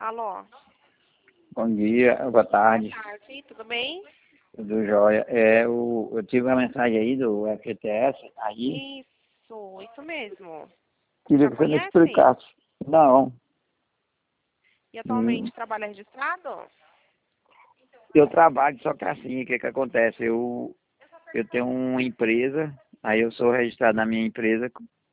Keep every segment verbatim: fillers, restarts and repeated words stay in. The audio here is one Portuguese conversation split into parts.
Alô? Bom dia, boa tarde, Boa tarde, tudo bem? tudo jóia. É, o, eu tive uma mensagem aí do F G T S, aí Isso, isso mesmo. queria Já que você me conhece? explicasse. Não, E hum, atualmente trabalha registrado? eu trabalho, só que assim, o que que acontece? Eu, eu tenho uma empresa, aí eu sou registrado na minha empresa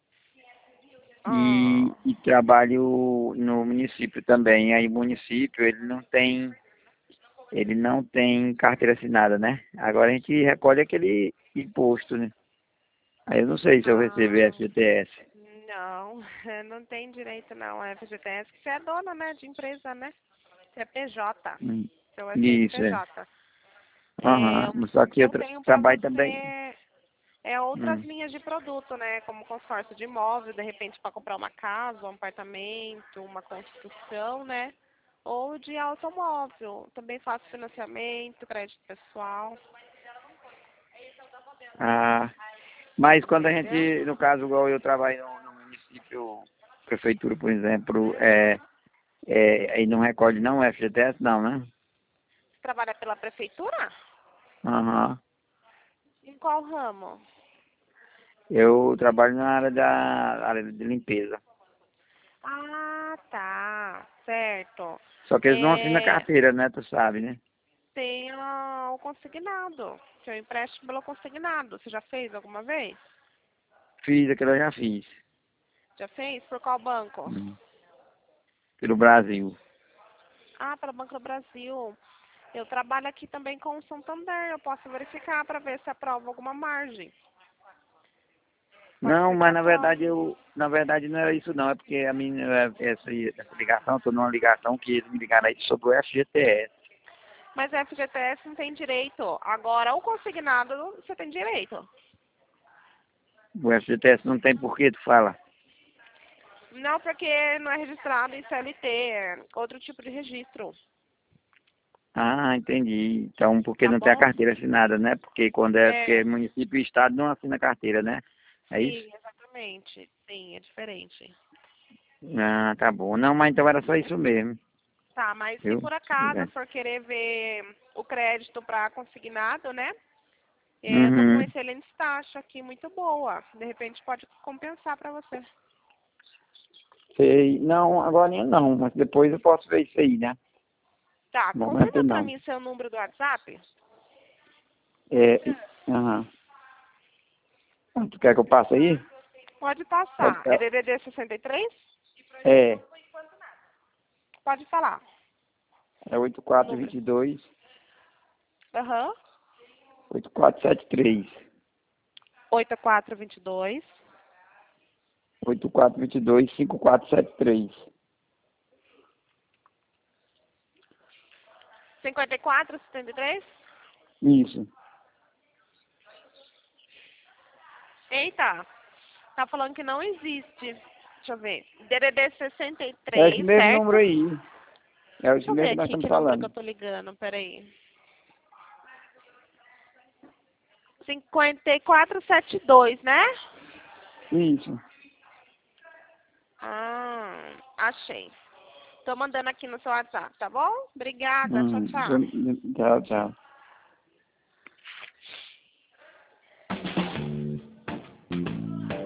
Ah, e, e trabalho no município também. Aí o município, ele não tem, ele não tem carteira assinada, né? Agora a gente recolhe aquele imposto, né? Aí eu não sei se eu recebo ah, F G T S. não, não tem direito não, é F G T S, que você é dona, né, de empresa, né? Você é P J, Hum, seu é Isso, é. C N P J. É, Aham. eu Mas só que eu eu tra tenho para trabalho também. você é outras Hum. linhas de produto, né, como consórcio de imóvel, de repente para comprar uma casa, um apartamento, uma construção, né? Ou de automóvel. Também faço financiamento, crédito pessoal, Ah, mas quando a entendeu? gente, no caso, igual eu trabalho no, no município, prefeitura, por exemplo, é, é, aí não recolhe não F G T S, não, né? Você trabalha pela prefeitura? Aham. Em qual ramo? Eu trabalho na área da área de limpeza. Ah, tá, certo. Só que eles não assinam É, carteira, né? Tu sabe, né? tem ah, o consignado, seu empréstimo pelo consignado. Você já fez alguma vez? Fiz aquilo, eu já fiz. Já fez? Por qual banco? Hum. Pelo Brasil. Ah, pelo Banco do Brasil. Eu trabalho aqui também com o Santander. Eu posso verificar para ver se aprova alguma margem. Pode Não, ser que mas na verdade aprove. eu, na verdade não era isso não, é porque a minha, essa, essa ligação, eu tô numa ligação que eles me ligaram aí sobre o F G T S. Mas F G T S não tem direito. Agora, o consignado, você tem direito. O F G T S não tem porquê, tu fala. Não, porque não é registrado em C L T. É outro tipo de registro. Ah, entendi. Então, porque Tá não tem a bom? carteira assinada, né? Porque quando é, porque é É, município e estado não assina carteira, né? É isso? sim, exatamente. Sim, é diferente. Ah, tá bom. Não, mas então era só isso mesmo, Tá, mas se viu? por acaso for querer ver o crédito para consignado, né? É, eu tô com uma Uhum. excelente taxa aqui, muito boa. De repente pode compensar para você. Sei. Não, agora não, mas depois eu posso ver isso aí, né? Tá, No momento confirma para não. mim seu número do WhatsApp. É, aham. Ah, tu quer que eu passe aí? Pode É, passar. É D D D sessenta e três? é, Pode falar. é oito O quatro número. dois dois, Aham. oito quatro sete três. oito quatro dois dois. oito quatro dois dois, cinco quatro sete três. cinquenta e quatro, setenta e três? Isso. Eita. Tá falando que não existe. Deixa eu ver. D D D sessenta e É esse três, mesmo certo? número aí. É esse Deixa eu ver mesmo que nós aqui estamos que número que eu falando. tô ligando. Peraí. cinquenta e quatro setenta e dois, né? Isso. Ah, achei. Tô mandando aqui no seu WhatsApp, tá bom? Obrigada. Tchau, Hum, tchau. tchau, tchau.